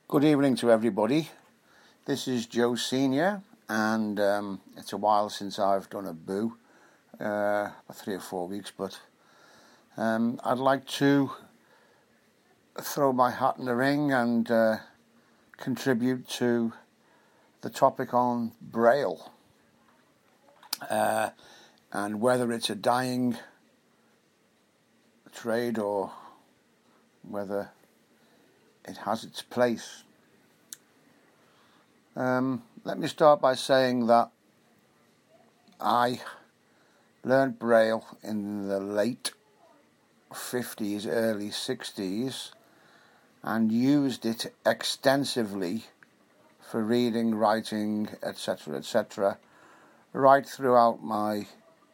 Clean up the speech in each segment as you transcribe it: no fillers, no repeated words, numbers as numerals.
Good evening to everybody. This is Joe Senior, and it's a while since I've done a boo, about 3 or 4 weeks, but I'd like to throw my hat in the ring and contribute to the topic on Braille and whether it's a dying trade or whether it has its place. Let me start by saying that I learned Braille in the late 50s, early 60s, and used it extensively for reading, writing, etc., right throughout my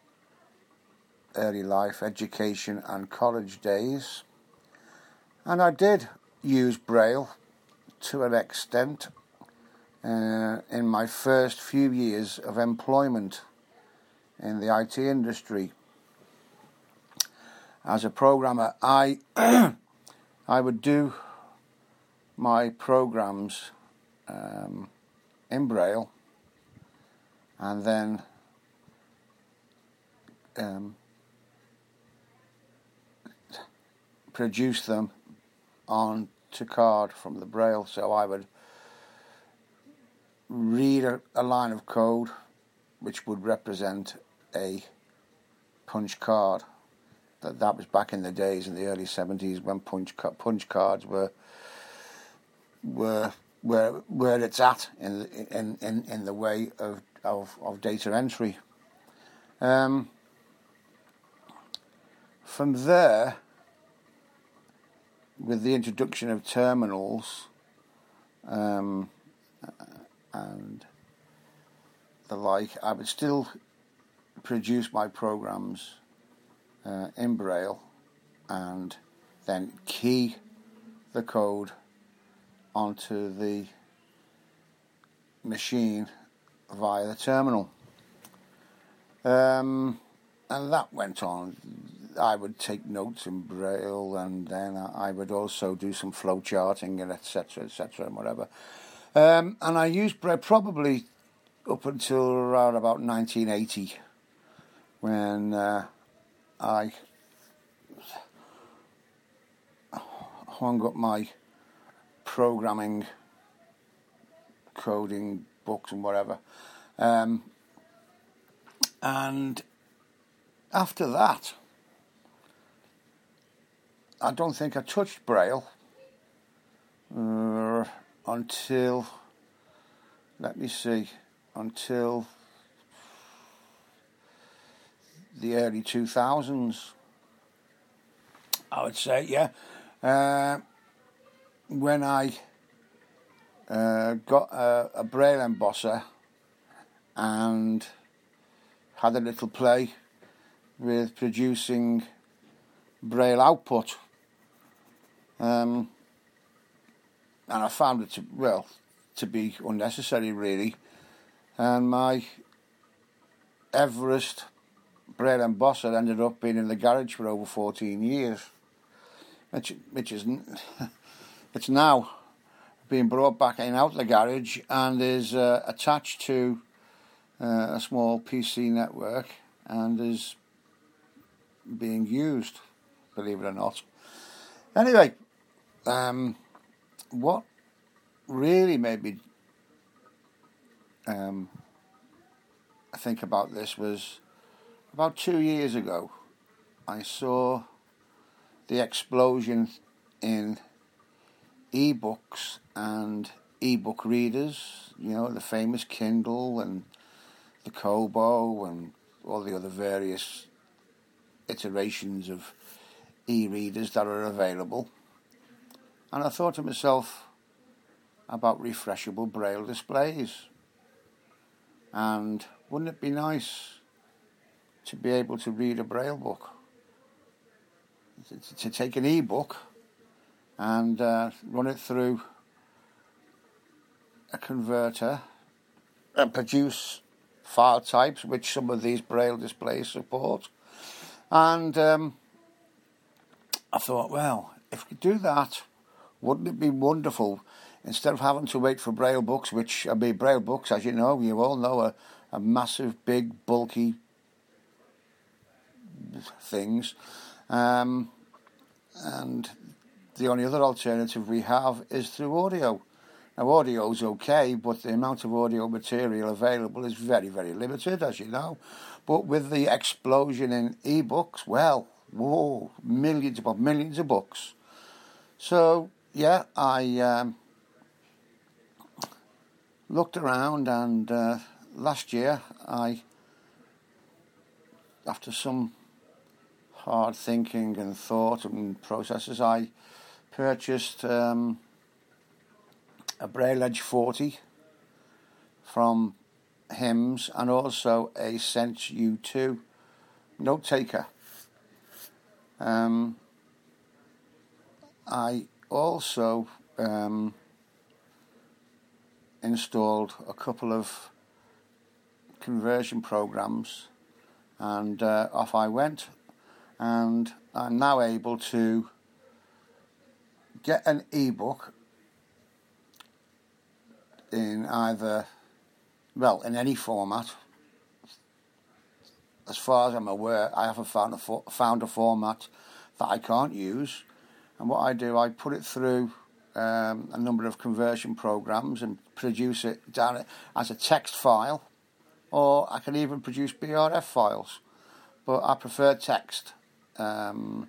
early life, education and college days. And I did use Braille to an extent in my first few years of employment in the IT industry. As a programmer, I would do my programs in Braille and then produce them onto card from the Braille. So I would read a line of code which would represent a punch card. That was back in the days in the early 70s when punch cards were where it's at in the way of data entry. From there, with the introduction of terminals and the like, I would still produce my programs in Braille and then key the code onto the machine via the terminal. And that went on. I would take notes in Braille, and then I would also do some flow charting and etc., and whatever. And I used Braille probably up until around about 1980, when I hung up my programming, coding books and whatever. And after that, I don't think I touched Braille until the early 2000s, I would say, yeah. When I got a Braille embosser and had a little play with producing Braille output. And I found it to be unnecessary, really. And my Everest Braille embosser ended up being in the garage for over 14 years, which is it's now being brought back in out the garage and is attached to a small PC network and is being used, believe it or not. Anyway, what really made me think about this was about 2 years ago. I saw the explosion in e-books and e-book readers, the famous Kindle and the Kobo and all the other various iterations of e-readers that are available. And I thought to myself about refreshable Braille displays. And wouldn't it be nice to be able to read a Braille book? To take an e-book and run it through a converter and produce file types which some of these Braille displays support. And I thought, well, if we could do that, wouldn't it be wonderful instead of having to wait for Braille books, which Braille books, as you all know, are massive, big, bulky things. And the only other alternative we have is through audio. Now, audio's okay, but the amount of audio material available is very, very limited, as you know. But with the explosion in ebooks, well, whoa, millions of books. So, yeah, I looked around, and last year, after some hard thinking and thought and processes, I purchased a Braille Edge 40 from Hymns, and also a Sense U2 note taker. I also installed a couple of conversion programs, and off I went, and I'm now able to get an ebook in in any format. As far as I'm aware, I haven't found a format that I can't use. And what I do, I put it through a number of conversion programs and produce it down as a text file, or I can even produce BRF files. But I prefer text. And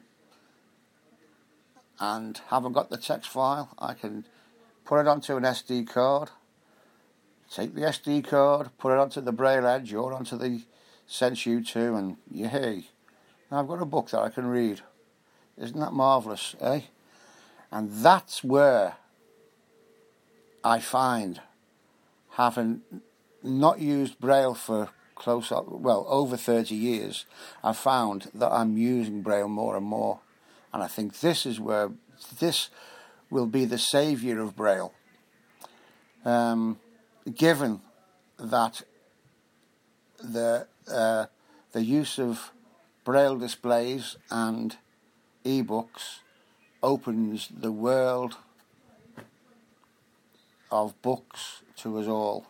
haven't got the text file, I can put it onto an SD card, take the SD card, put it onto the Braille Edge or onto the Sense U2, and yay, I've got a book that I can read. Isn't that marvellous, eh? And that's where I find, having not used Braille for over 30 years, I found that I'm using Braille more and more. And I think this is where this will be the saviour of Braille. Given that the use of Braille displays and ebooks opens the world of books to us all.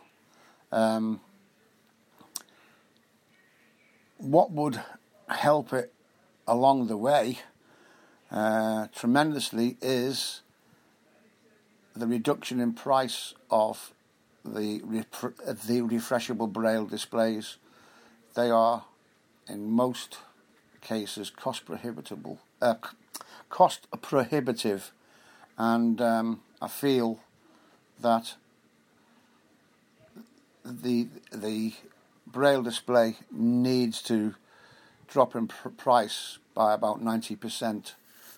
What would help it along the way tremendously is the reduction in price of the refreshable Braille displays. They are, in most cases, cost prohibitive, and I feel that the Braille display needs to drop in price by about 90%.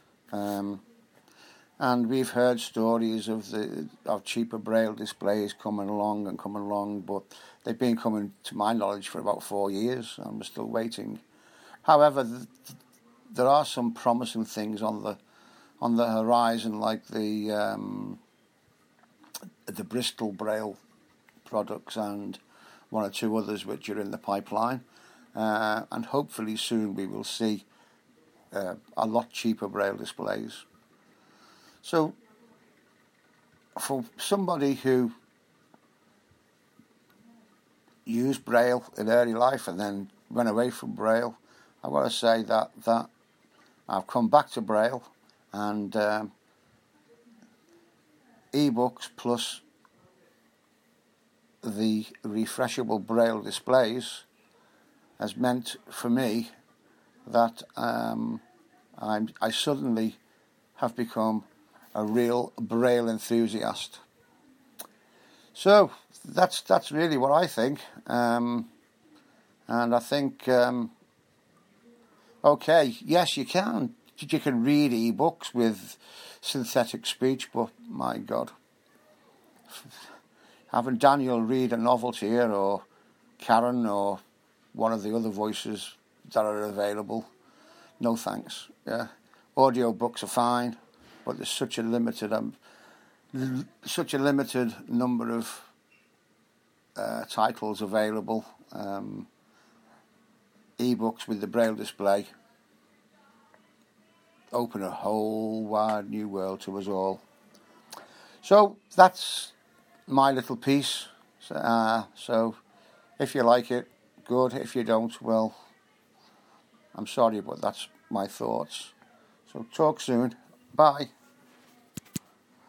And we've heard stories of cheaper Braille displays coming along, but they've been coming, to my knowledge, for about 4 years, and we're still waiting. However, there are some promising things on the horizon, like the Bristol Braille products and one or two others which are in the pipeline, and hopefully soon we will see a lot cheaper Braille displays. So, for somebody who used Braille in early life and then went away from Braille, I want to say that I've come back to Braille, and ebooks plus the refreshable Braille displays has meant for me that I suddenly have become a real Braille enthusiast. So that's really what I think, and I think okay, yes, you can read ebooks with synthetic speech, but my God, having Daniel read a novel to you, or Karen, or one of the other voices that are available, no thanks. Yeah, audio books are fine, but there's such a limited number of titles available. Ebooks with the Braille display open a whole wide new world to us all. So that's my little piece. So if you like it, good. If you don't, well, I'm sorry, but that's my thoughts. So talk soon. Bye.